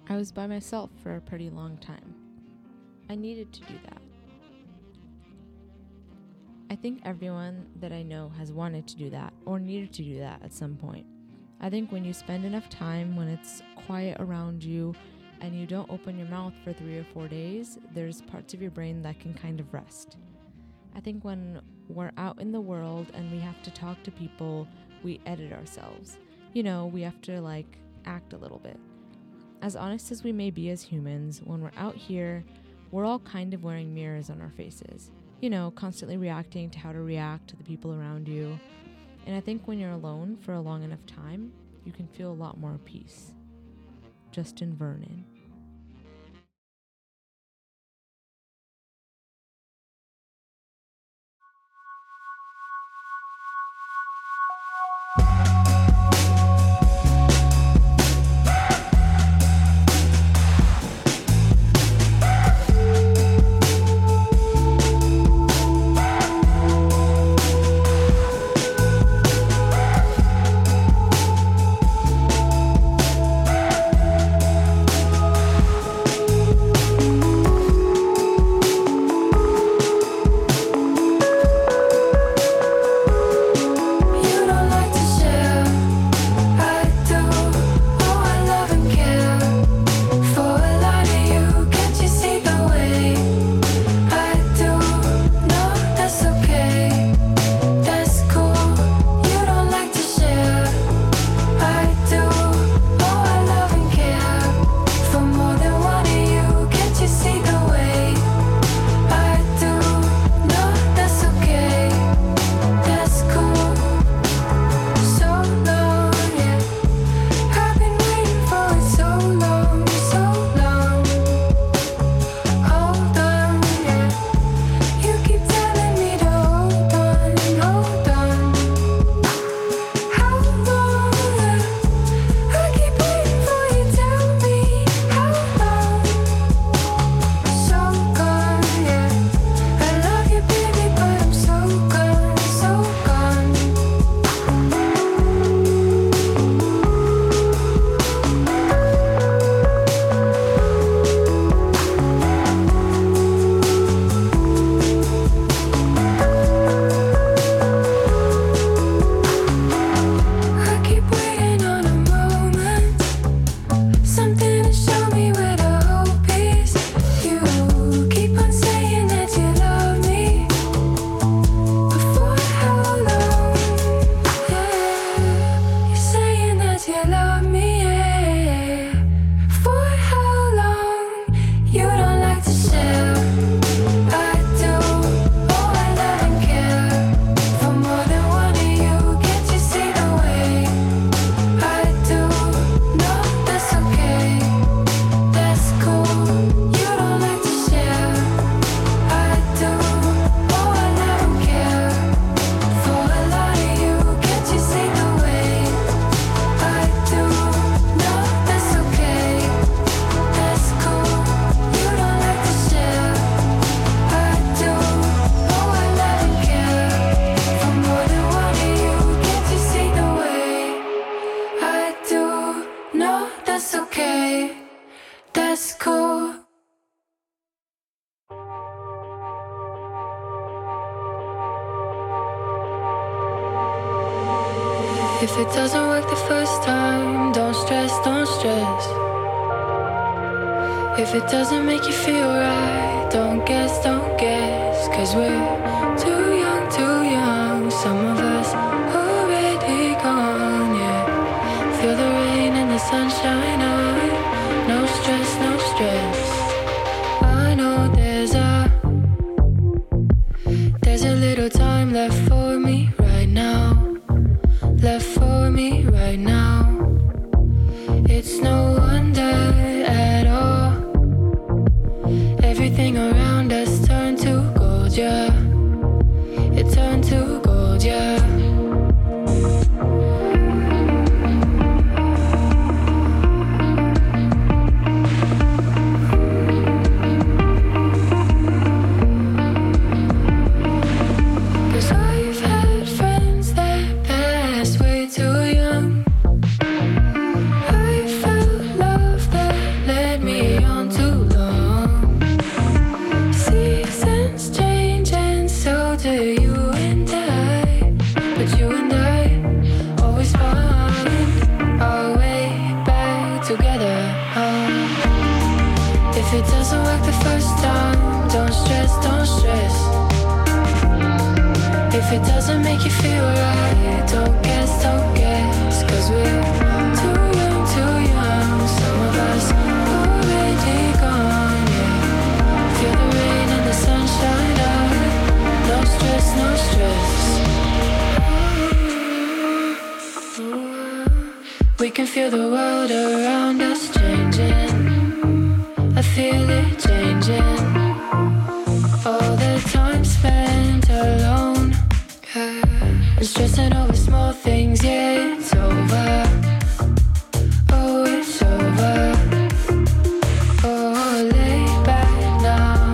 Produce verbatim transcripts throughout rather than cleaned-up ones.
I was by myself for a pretty long time. I needed to do that. I think everyone that I know has wanted to do that or needed to do that at some point. I think when you spend enough time, when it's quiet around you and you don't open your mouth for three or four days, there's parts of your brain that can kind of rest. I think when we're out in the world and we have to talk to people, we edit ourselves. You know, we have to like act a little bit. As honest as we may be as humans, when we're out here, we're all kind of wearing mirrors on our faces. You know, constantly reacting to how to react to the people around you. And I think when you're alone for a long enough time, you can feel a lot more peace. Justin Vernon. If it doesn't work the first time, don't stress, don't stress. If it doesn't make you feel right, don't guess, don't guess. Cause we're too young, too young. Some of us already gone, yeah. Feel the rain and the sunshine on. No stress, no stress. I know there's a There's a little time left for me right now. Left for me right now. It's no wonder at all. Everything around us turned to gold, yeah. It turned to gold, yeah. Felt doesn't work the first time, don't stress, don't stress. If it doesn't make you feel right, don't guess, don't guess. Cause we're too young, too young. Some of us already gone, yeah. Feel the rain and the sunshine out. No stress, no stress. We can feel the world around us changing. I feel it changing. All the time spent alone, yeah. And stressing over small things, yeah, it's over. Oh, it's over. Oh, lay back now.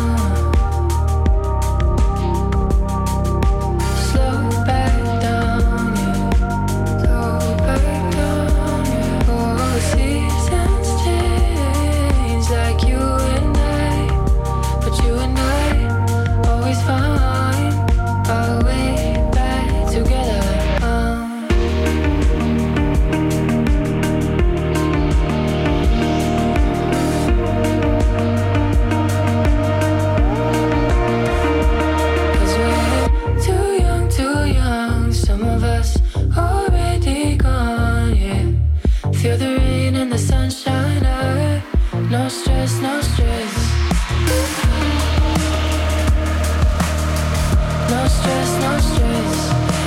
Slow back down, yeah. Slow back down, yeah. Oh, seasons change like you and I. But you and I always find our way back together. Cause we're too young, too young. Some of us already gone, yeah. Feel the rain and the sunshine out. No stress, no stress. No stress, no stress.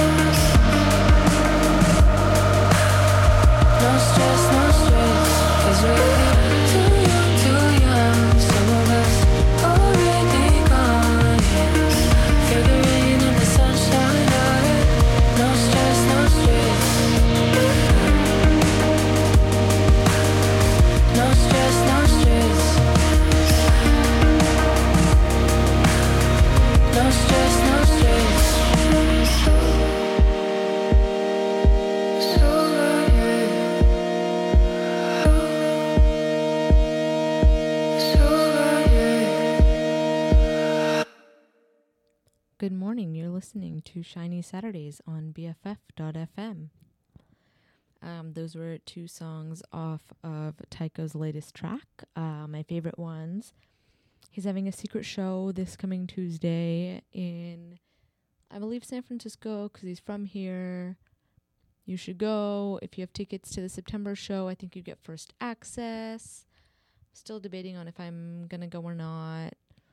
No stress, no stress. Cause we're too young, too young. Some of us already gone, yeah. Feel the rain and the sunshine out. No stress, no stress. No stress, no stress. No stress, no stress. So, yeah. So, yeah. Good morning. You're listening to Shiny Saturdays on B F F dot F M. Um, those were two songs off of Tycho's latest track, uh, my favorite ones. He's having a secret show this coming Tuesday in, I believe, San Francisco, because he's from here. You should go. If you have tickets to the September show, I think you get first access. Still debating on if I'm going to go or not.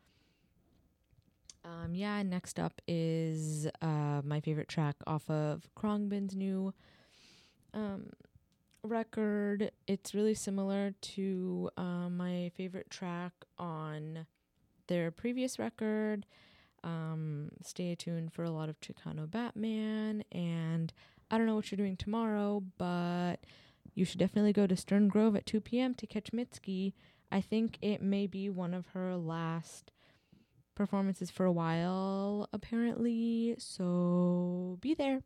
Um, yeah, next up is uh, my favorite track off of Khruangbin's new um, record. It's really similar to uh, my favorite track on their previous record. Um, stay tuned for a lot of Chicano Batman, and I don't know what you're doing tomorrow, but you should definitely go to Stern Grove at two p.m. to catch Mitski. I think it may be one of her last performances for a while, apparently, so be there.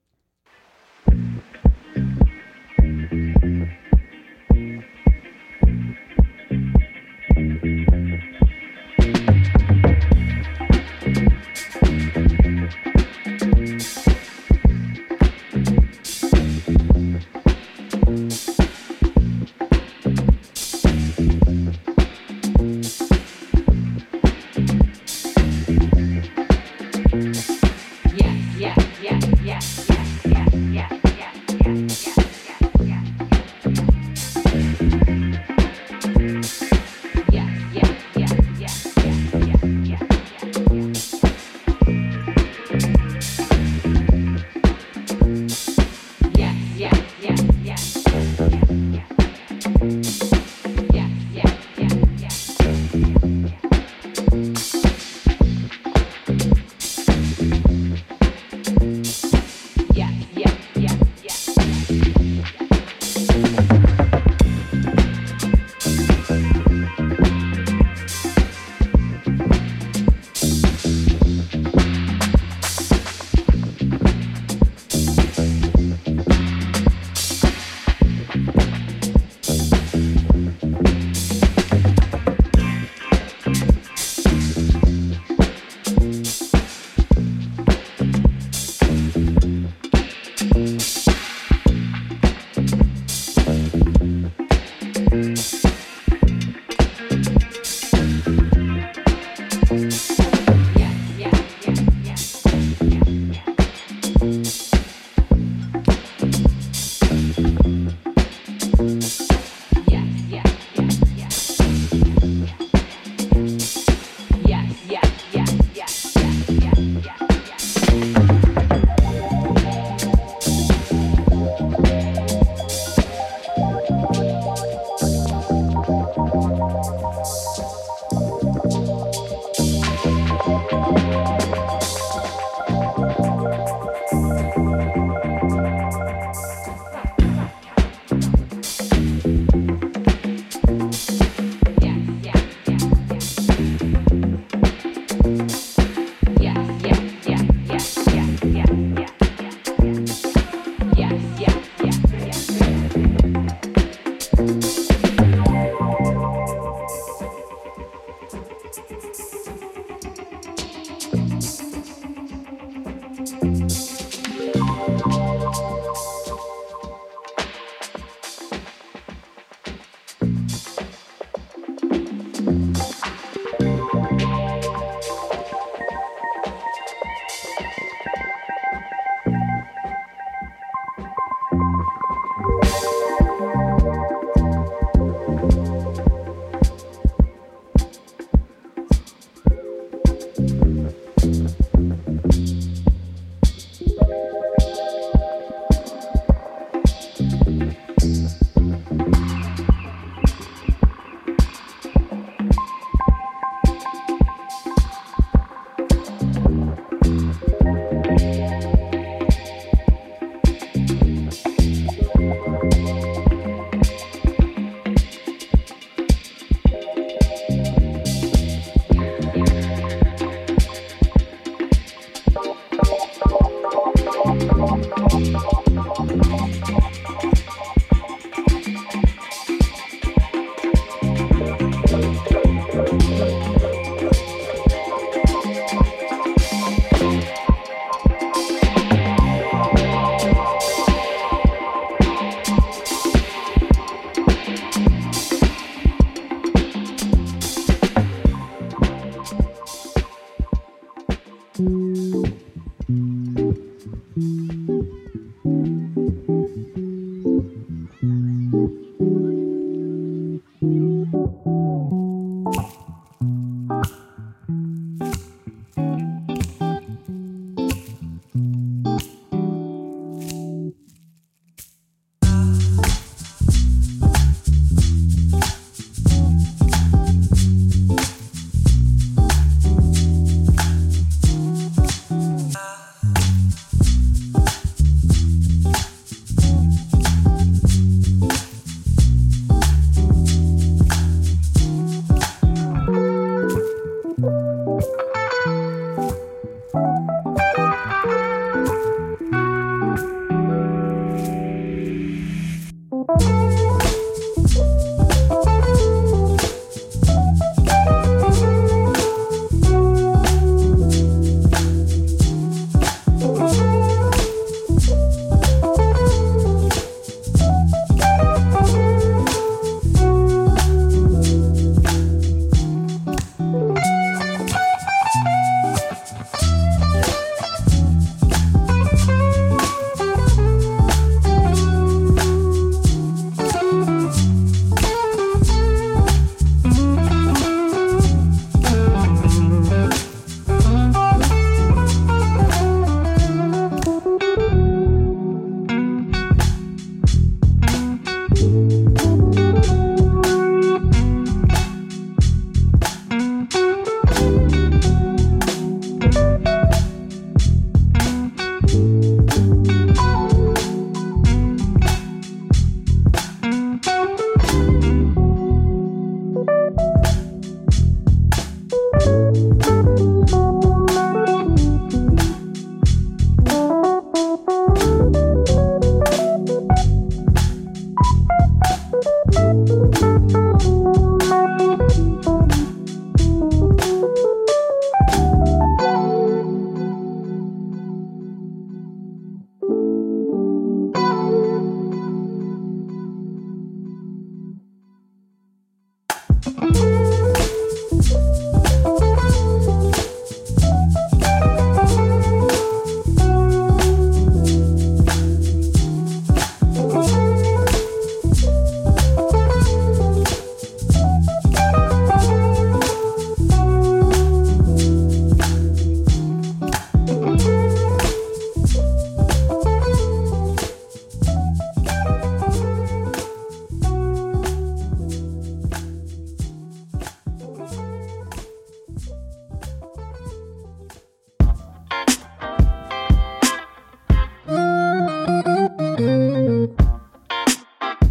Yes, yes, yes, yes, yes.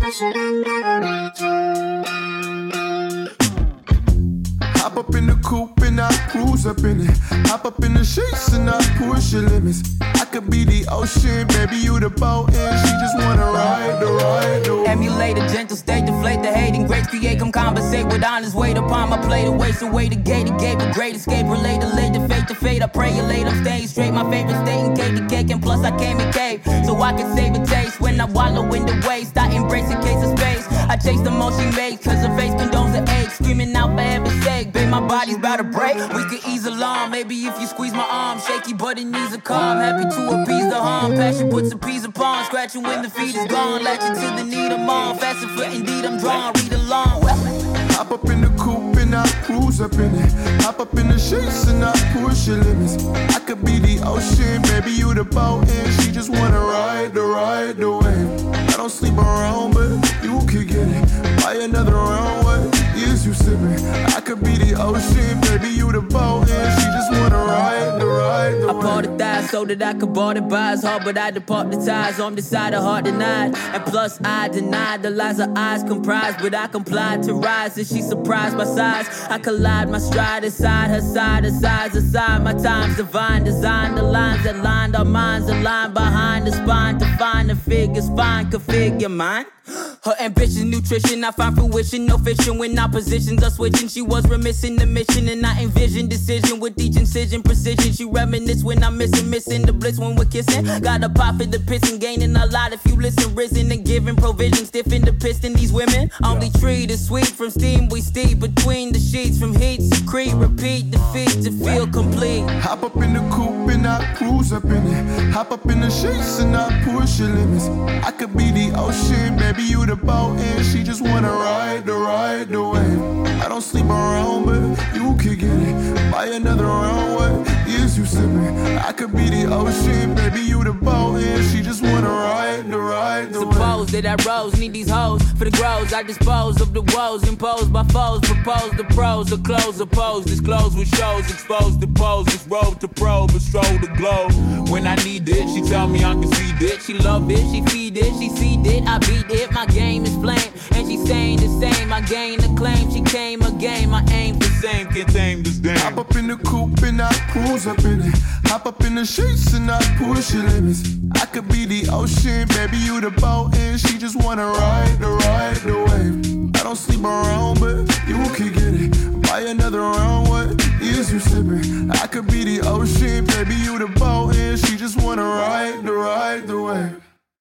Hop up in the coupe and I cruise up in it. Hop up in the sheets and I push your limits. I could be the ocean, baby, you the boat, and she just wanna ride the ride the wave. Emulate a gentle state, deflate the hating. Great create, come conversate with honest weight upon my plate. Waste away the gate, it gave a great escape. Relate to late, the fate to fate. I pray you late, I'm staying straight. My favorite state in cake to cake, and plus I came in cave. So I can save a taste when I wallow in the waste. I embrace a case of space. I chase the most she makes, cause her face condones the ache. Screaming out for heaven's sake, babe, my body's about to break. We could ease along, maybe if you squeeze my arm. Shaky, but it needs a calm. Happy to appease the harm. Passion puts a piece upon. Scratching when the feet is gone. Latching to the need I'm on. Faster for indeed I'm drawn. Read along. Hop up in the coupe and I cruise up in it. Hop up in the sheets and I push your limits. I could be the ocean, baby, you the boat, and she just wanna ride the ride the wave. I don't sleep around, but you could get it. Buy another round, what is you sipping? I could be the ocean, baby, you the boat, and she just wanna ride the ride the wave. I bought a thigh so that I could bar the buys hard, but I depart the ties on the side of heart denied. And plus I denied the lies her eyes comprise, but I complied to rise, and she surprised by size. I collide my stride aside her side, her sides aside. My time's divine, designed the lines that lined our minds, aligned behind the spine to find the figures fine, configure mine. Her ambition, nutrition, I find fruition, no fiction when oppositions are switching. She was remissing the mission, and I envision decision with each incision, precision. She reminisce when I'm missing, missing the bliss when we're kissing. Got a pop in the piston, gaining a lot if you listen, risen and giving provision, stiffing the piston. These women only treat is sweet from steam we steep between the sheets, from heat secrete, repeat defeat to feel complete. Hop up in the coupe and I cruise up in it. Hop up in the sheets and I push your limits. I could be the ocean, baby, you the boat, and she just wanna ride the ride the wave. I don't sleep around, but you could get it. Buy another round, what is you sipping? I could be the ocean, baby, you the boat, and she just wanna ride the ride the wave. Suppose that I rose, need these hoes for the grows. I dispose of the woes imposed by foes. Propose the pros, the close opposed. Disclose with shows, expose the pose. This road to probe, a stroll to glow. When I need it, she tell me I can see it. She love it, she feed it, she seed it, I beat it. My game is flame, and she saying the same. I gain the claim, she came again. My aim the same, can't tame this game. Hop up in the coupe and I cruise up in it. Hop up in the sheets and I push your limits. I could be the ocean, baby, you the boat, and she just wanna ride the ride the wave. I don't sleep around, but you could get it. Buy another round, what is you sipping? I could be the ocean, baby, you the boat, and she just wanna ride the ride the wave.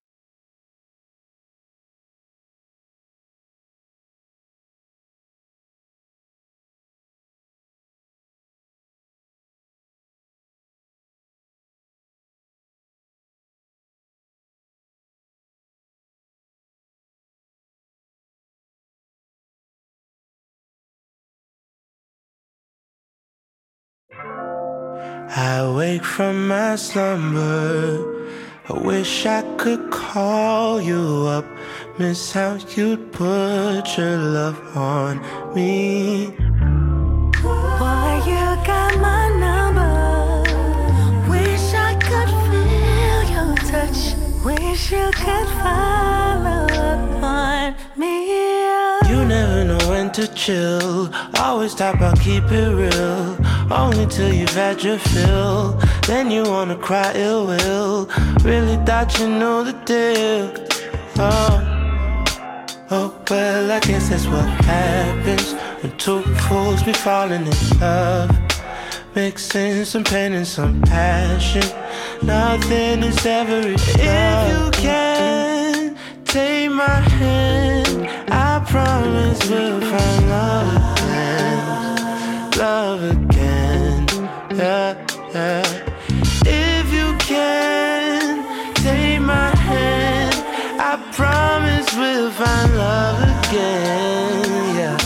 I wake from my slumber. I wish I could call you up, miss how you'd put your love on me. Boy, you got my number. Wish I could feel your touch. Wish you could follow up on me. You never know when to chill. Always talk about keep it real. Only till you've had your fill. Then you wanna cry ill will. Really thought you knew the deal. Oh, oh well, I guess that's what happens when two fools be falling in love, mixing some pain and some passion. Nothing is ever enough. If you can take my hand, I promise we'll find love again. Love again, yeah, yeah. If you can take my hand, I promise we'll find love again, yeah.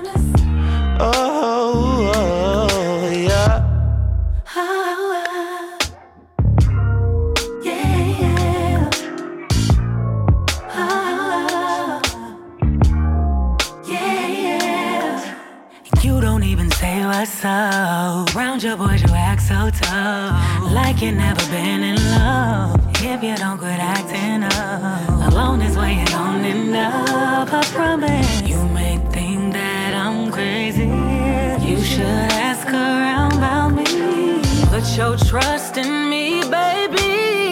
Oh, oh, yeah. What's up? Round your boys, you act so tough, like you never been in love. If you don't quit acting up, alone is where you're gonna end up. I promise. You may think that I'm crazy. You should ask around about me. Put your trust in me, baby.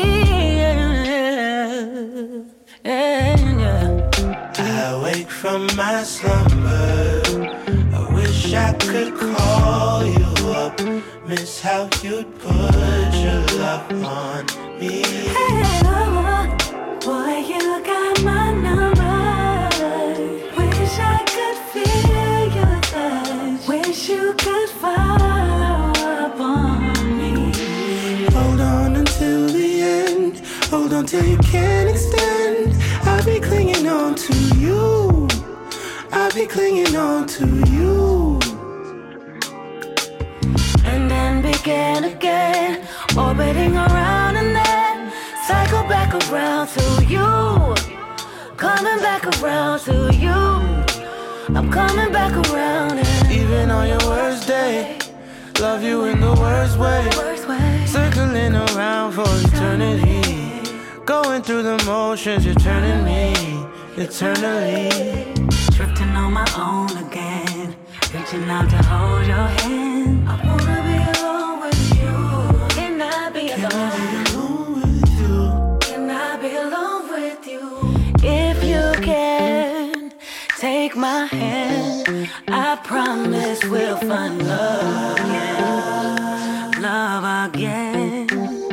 Yeah, yeah. I wake from my slumber. I wish I could call you up. Miss how you'd put your love on me. Hey, lover, boy, you got my number. Wish I could feel your touch. Wish you could follow up on me. Hold on until the end. Hold on till you can't extend. I'll be clinging on to you. I'll be clinging on to you. And then begin again, orbiting around and then cycle back around to you. Coming back around to you. I'm coming back around and even on your worst day, love you in the worst way. worst way. Circling around for eternity. Going through the motions, you're turning me eternally. Drifting on my own again. Reaching out to hold your hand. I wanna be alone with you. Can I be Can alone? I be alone with you? Can I be alone with you? If you can take my hand, I promise we'll find love again. Love again.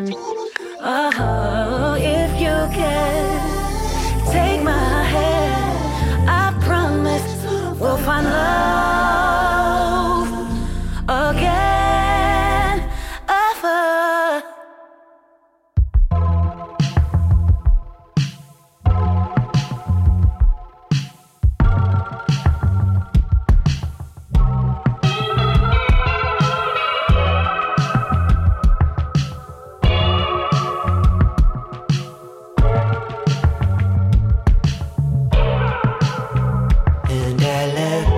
Oh, if you can take my hand, I promise we'll find love again. Ever. And I left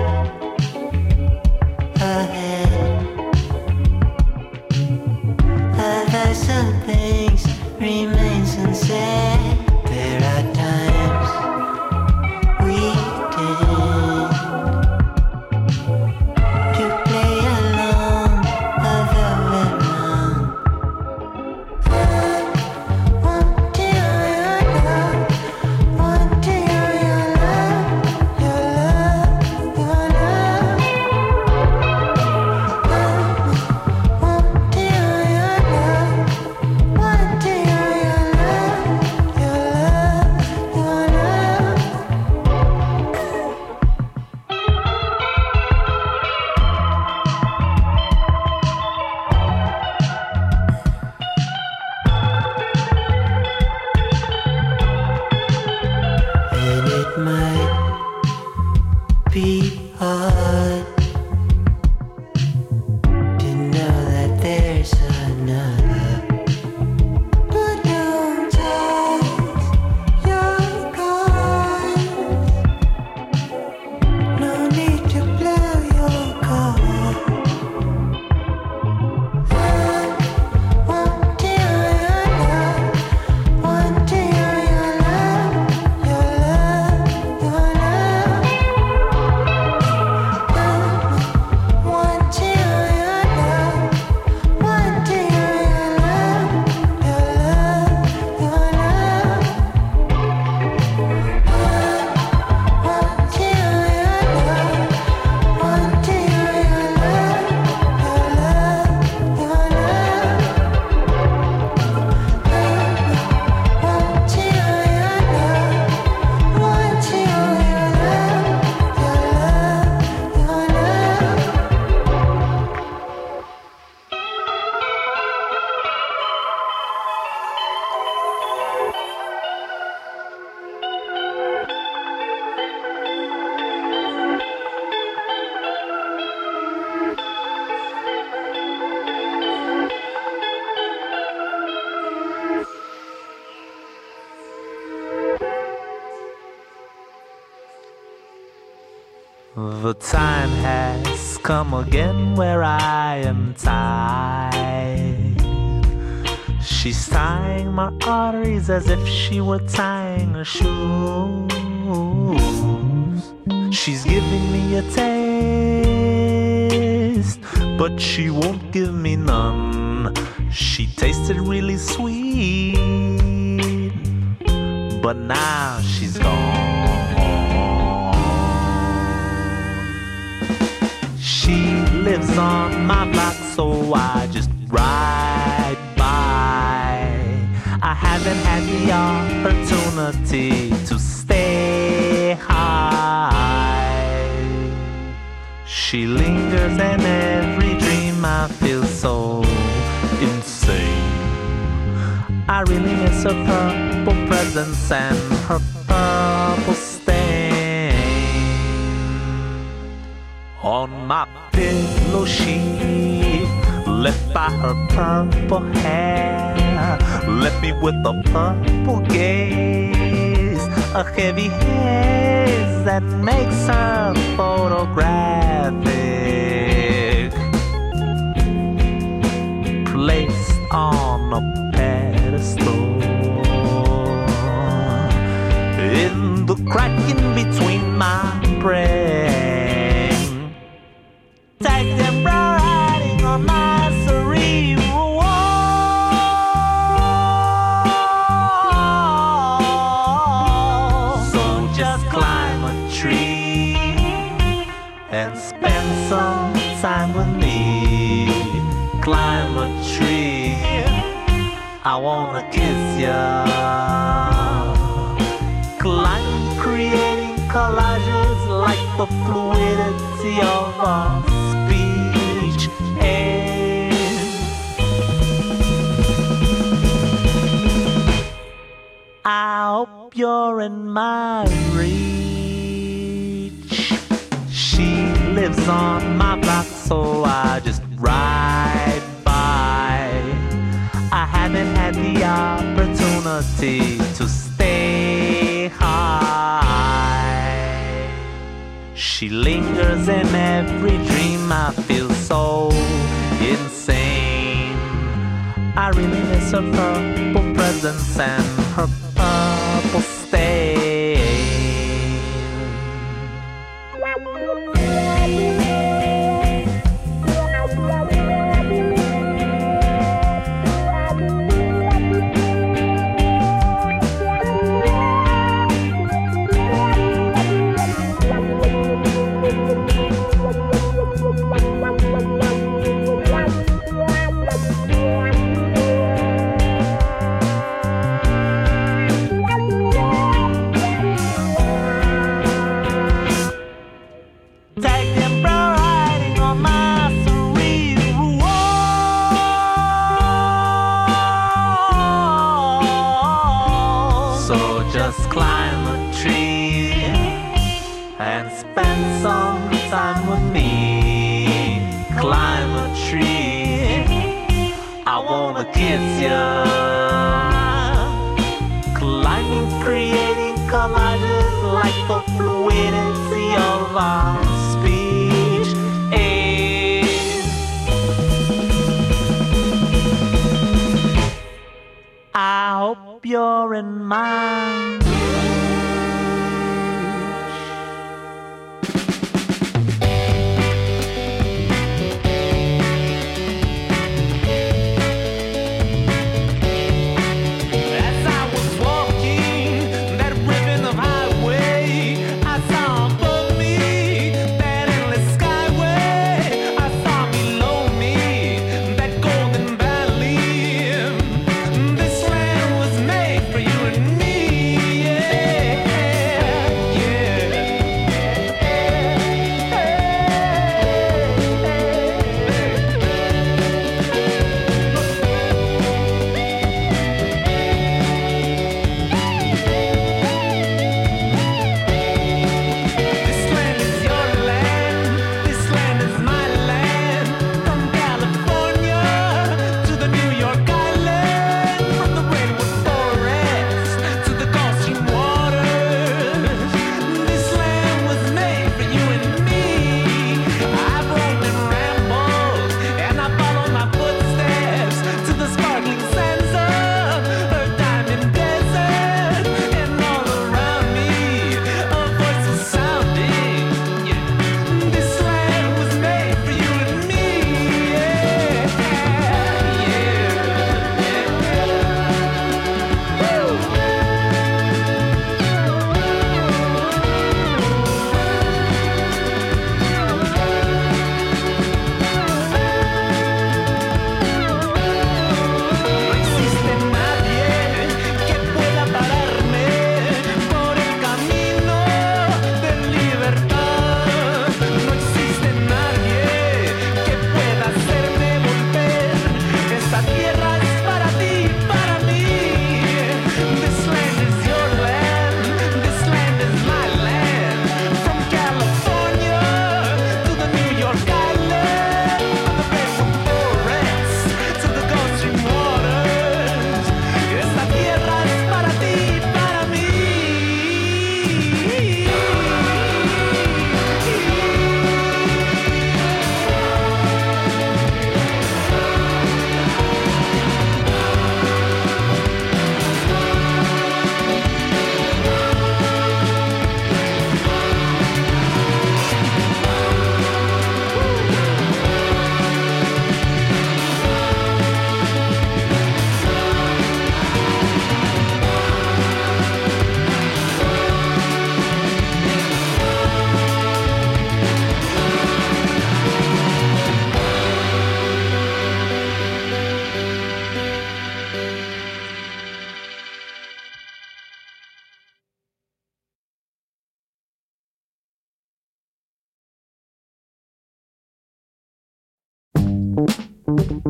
her hand. Other some things remain unsaid. There are times we tend to play along, other way round. Want to your love, want to your love, your love, your love. Want to your love, want to your love, your love, your love. And it might be hard to know that there's another. But don't take your guard. No need to blow your guard. Want to your love, want to your love, your love, your love. Want to your love, want to your love, your love, your love. Want to your love, want to your love, your love, your love. Want to your love, want to your love, your love, your love. The time has come again where I am tied. She's tying my arteries as if she were tying a shoe. She's giving me a taste, but she won't give me none. She tasted really sweet, but now she's gone. She lives on my block, so I just ride by. I haven't had the opportunity to stay high. She lingers in every dream. I feel so insane. I really miss her purple presence and her purple stain. On my pillow sheet, left by her purple hair, left me with a purple gaze, a heavy haze that makes her photographic, placed on a pedestal. In the crack in between my brain, take them riding on my cerebral wall. So just climb a tree and spend some time with me. Climb a tree, I wanna kiss ya. Climb, creating collages like the fluidity of our speech. And I hope you're in my reach. She lives on my block, so I just ride by. I haven't had the opportunity to stay high. She lingers in every dream. I feel so insane. I really miss her purple presence and her purple stain. Just climb a tree and spend some time with me. Climb a tree, I wanna kiss ya. Climbing, creating collages like the fluidity of our speech is. I hope you're in mine. This land was made for you and me.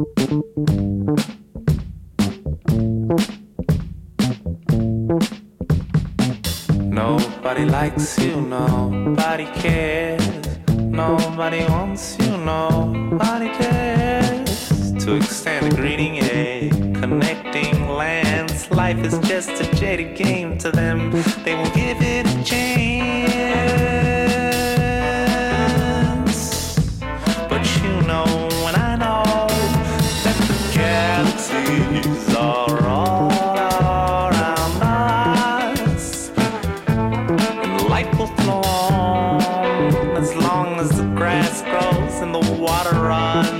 Nobody likes you, nobody cares. Nobody wants you, nobody cares. To extend a greeting, a connecting lands. Life is just a jaded game to them. They will give it a chance. But you know, when I know that the galaxies are all around us, and light will flow on as long as the grass grows and the water runs.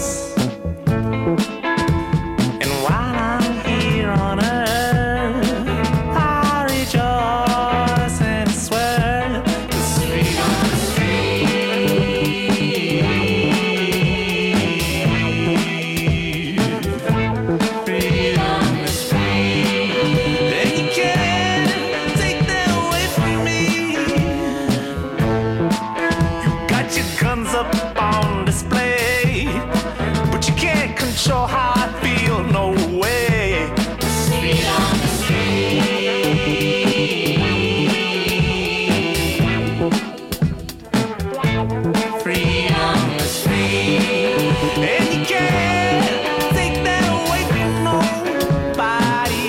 And while I'm here on earth, I rejoice and swear the street on the street. Freedom is free. And you can't take that away from me. You got your guns up on display, but you can't control how I feel, no way. Freedom is free. Freedom is free. And you can't take that away from nobody.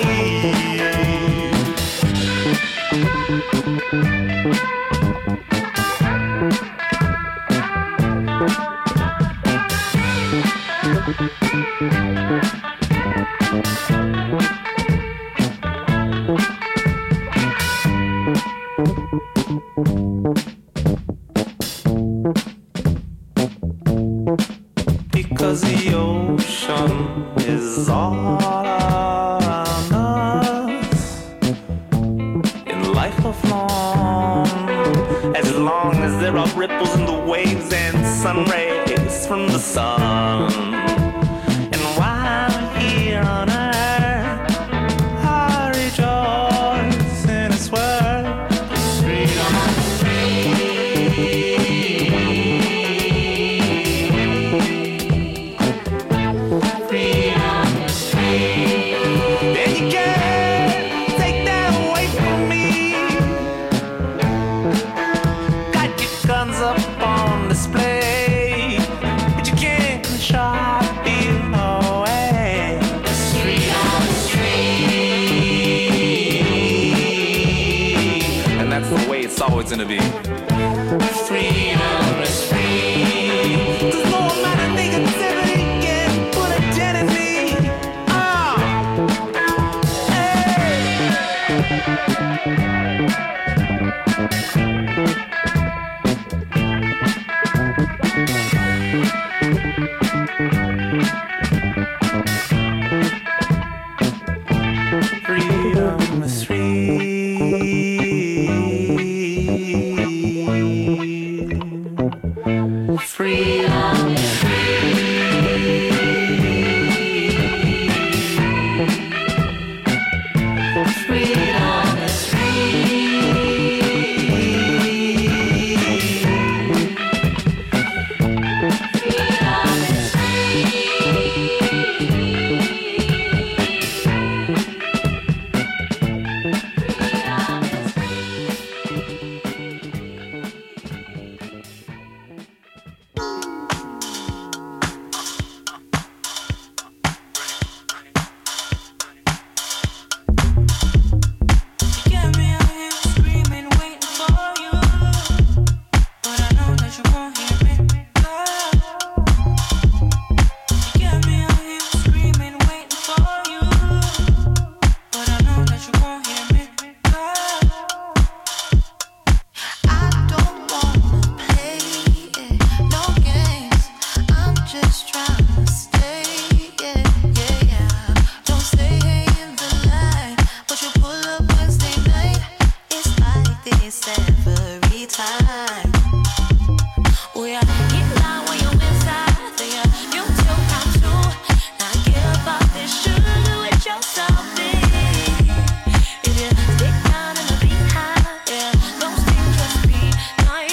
Because the ocean is all around us, and life will flow on as long as there are ripples in the waves and sun rays from the sun. And while I'm here on earth, I rejoice in His word. Freedom is freedom is free. And you can't take that away from me. Got your guns up on display, but you can't control how I feel, no way. Freedom is free. And that's the way it's always gonna be. Freedom is free. 'Cause no amount of negativity can put a dent in me. Ah, hey. Freedom is free. Freedom is freedom is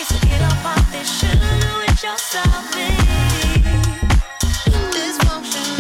Dysfunction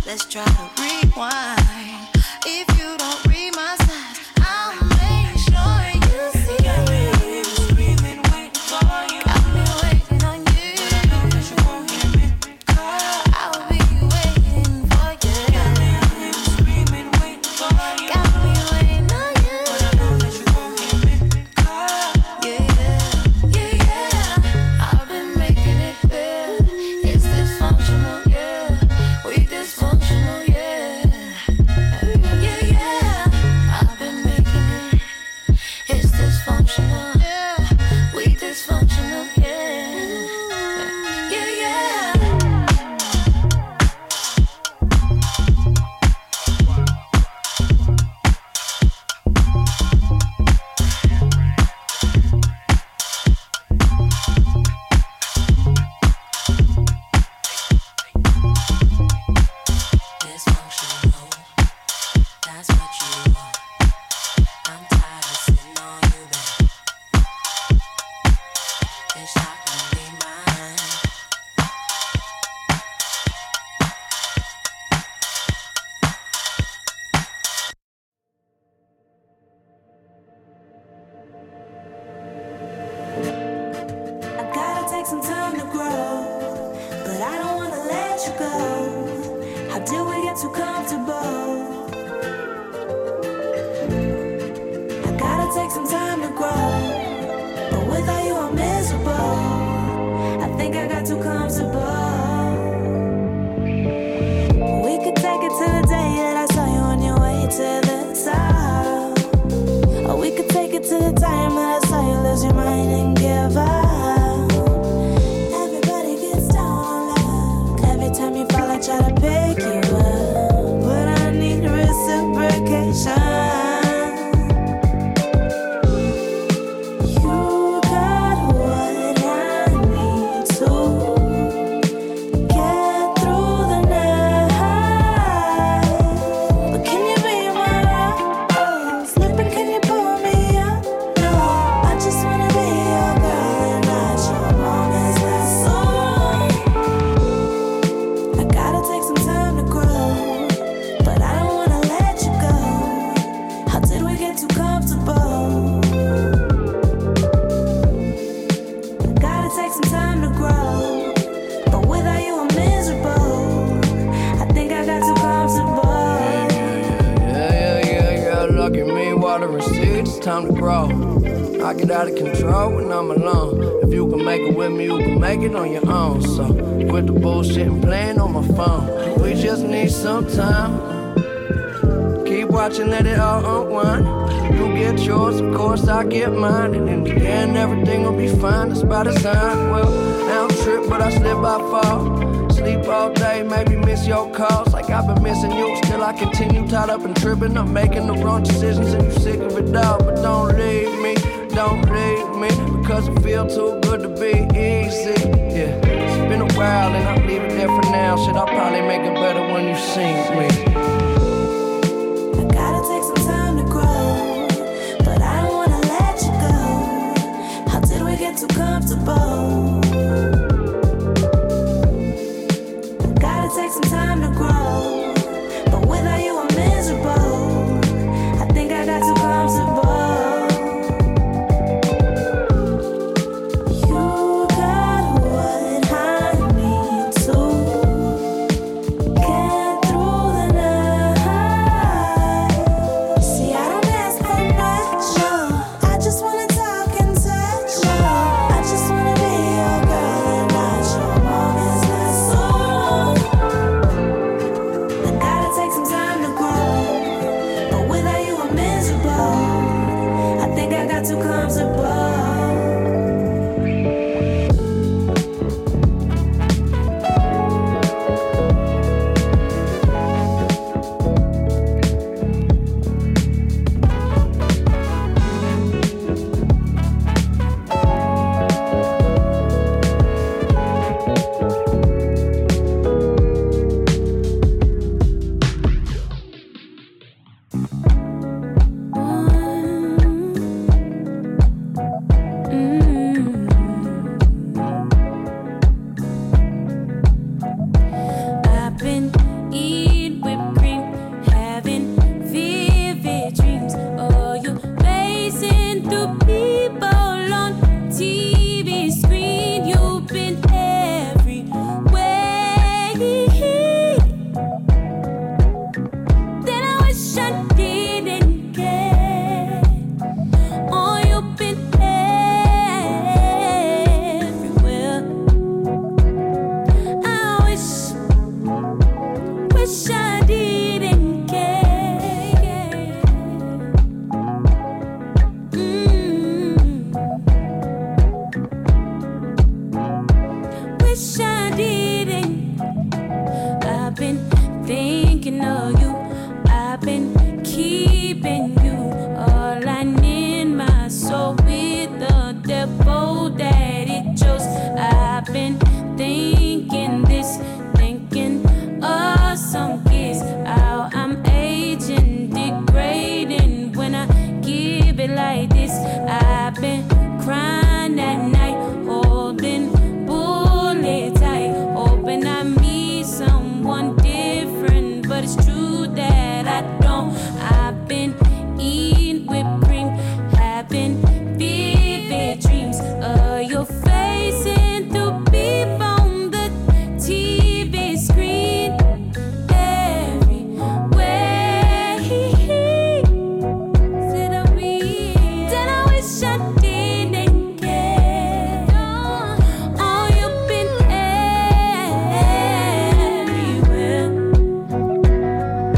let's try to rewind. If you don't read my signs, I'll make sure you see. Got me screaming, waiting for you. Got me waiting on you. But you won't hear me call. I'll be waiting for you. Got me screaming, waiting for you. Got me waiting on you. But I know that you won't hear me call. Yeah, yeah, yeah. I've been making it clear. It's dysfunctional, yeah. We dysfunctional, yeah. Yeah, yeah. I've been making it. It's dysfunctional, yeah. We dysfunctional, yeah. Yeah, yeah. Dysfunctional, that's what you want. I'm tired of sitting on you, babe. It's not gonna be mine. I gotta take some time to grow, but I don't wanna let you go. How did we get too comfortable? I gotta take some time to grow, but without you I'm miserable. I think I got too comfortable. We could take it to the day that I saw you on your way to the top. Or we could take it to the time that I saw you lose your mind and give up. Everybody gets down on luck. Every time you fall I try to pick you up, but I need reciprocation. You got what I need to get through the night. But can you be my rock? Slipping, can you pull me up? No, I just wanna be your girl and not your mom. Is that so wrong? I gotta take some time to grow, but I don't wanna let you go. How did we get too comfortable? I gotta take some time to grow, but without you I'm miserable. I think I got too comfortable. Yeah, yeah, yeah, yeah. Look at me, water and seeds, it's time to grow. I get out of control when I'm alone. If you can make it with me, you can make it on your own. So, quit the bullshit and playing on my phone. We just need some time. Keep watching, let it all unwind. You get yours, of course I get mine. And in the end, everything will be fine, that's by design. Well, I don't trip, but I slip, I fall. Sleep all day, maybe miss your calls. Like I've been missing you, still I continue tied up and tripping. I'm making the wrong decisions and you sick of it all. But don't leave me, don't leave me, because it feel too good to be easy. Yeah, it's been a while and I'll leave it there for now. Shit, I'll probably make it better when you see me. I gotta take some time to grow, but I don't wanna let you go. How did we get too comfortable? I gotta take some time to grow, but without you I'm miserable. I think I got too comfortable. You got what I need to Wish I didn't care. Mm. Wish I didn't. I've been thinking of you. I've been keeping you all I need, my soul with the devil that it chose. I've been thinking this, thinking of some kids, how I'm aging, degrading when I give it like this. I've been crying at night, holding bullet tight, hoping I meet someone different, but it's true that I don't. I've been eating whipped cream, having vivid dreams of your face and the beep on the T V screen. Everywhere said I wish, then I wish I didn't care. Oh, you've been everywhere.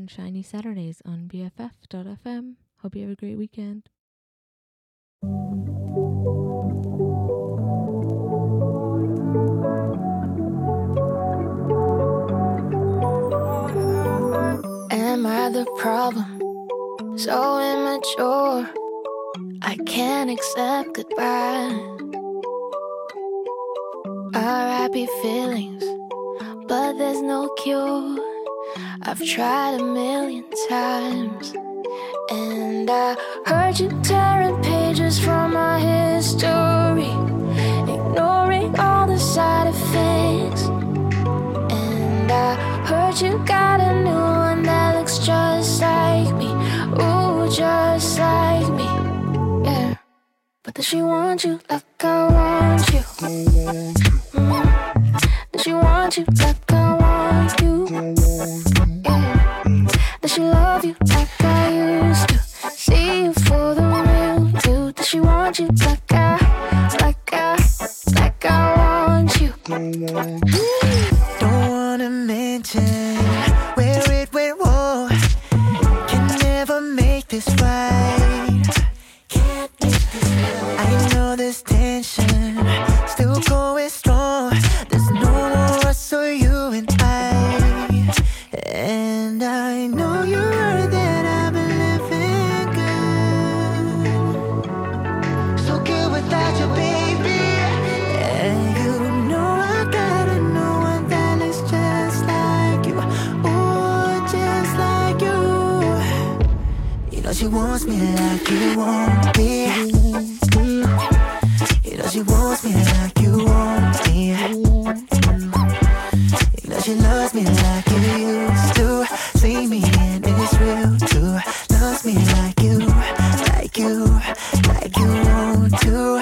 on Shiny Saturdays on B F F dot F M. Hope you have a great weekend. Am I the problem? So immature, I can't accept goodbye. Our happy feelings, but there's no cure. I've tried a million times, and I heard you tearing pages from my history, ignoring all the side effects. And I heard you got a new one that looks just like me, ooh, just like me, yeah. But does she want you like I want you? Mm. Does she want you like I want you? Yeah. Does she love you like I used to? See you for the real you. Does she want you like I, like I, like I want you? Don't wanna mention where it went wrong. Can never make this right. Can't make this right. I know this tension still going strong. There's no more us or you and I. And I know you heard that I've been living good, so good without you, baby. And you know I got a new one that looks just like you, ooh, just like you. You know she wants me like you want me. You know she wants me like you want me. You know she loves me like you used to. See me and it's real too. Loves me like you, like you, like you want to.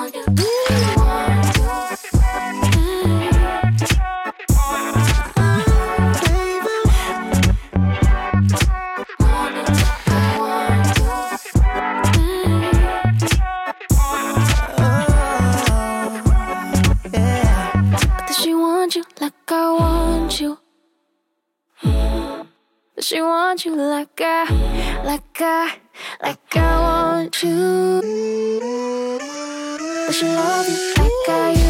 Does she want you like I want you? Does she want you like I, like I, like I want you? Does she love you like I